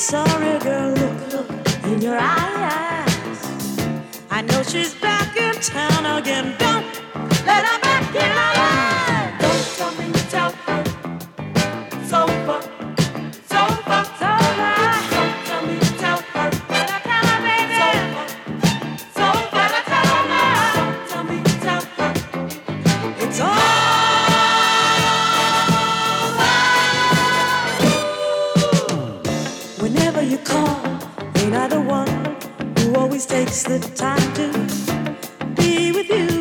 sorry, girl, look in your eyes. I know she's back in town again. Don't let her back in my life. Don't tell me, tell her it's over, it's over, it's over. Don't tell me, tell her. Better tell her, baby. It's over, better tell her now. Don't tell me, tell her it's over. Whenever you call, ain't I the one who always takes the time to be with you?